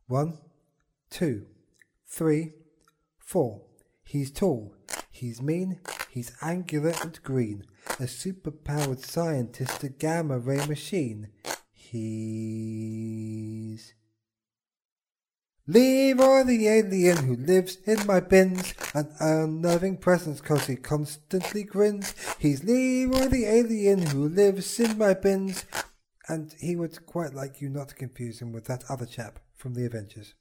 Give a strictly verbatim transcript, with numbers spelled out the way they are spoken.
One, two, three, four. He's tall, he's mean, he's angular and green, a superpowered scientist, a gamma ray machine. He's Leroy the alien who lives in my bins, an unnerving presence cause he constantly grins. He's Leroy the alien who lives in my bins, and he would quite like you not to confuse him with that other chap from the Avengers.